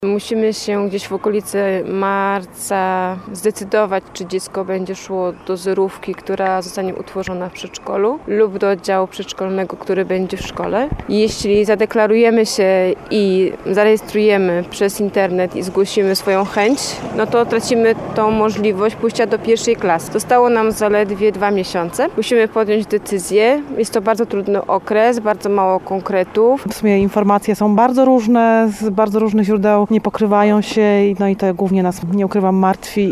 Musimy się gdzieś w okolicy marca zdecydować, czy dziecko będzie szło do zerówki, która zostanie utworzona w przedszkolu, lub do oddziału przedszkolnego, który będzie w szkole. Jeśli zadeklarujemy się i zarejestrujemy przez internet i zgłosimy swoją chęć, no to tracimy tą możliwość pójścia do pierwszej klasy. Zostało nam zaledwie 2 miesiące. Musimy podjąć decyzję. Jest to bardzo trudny okres, bardzo mało konkretów. W sumie informacje są bardzo różne, z bardzo różnych źródeł, nie pokrywają się, no i to głównie nas, nie ukrywam, martwi.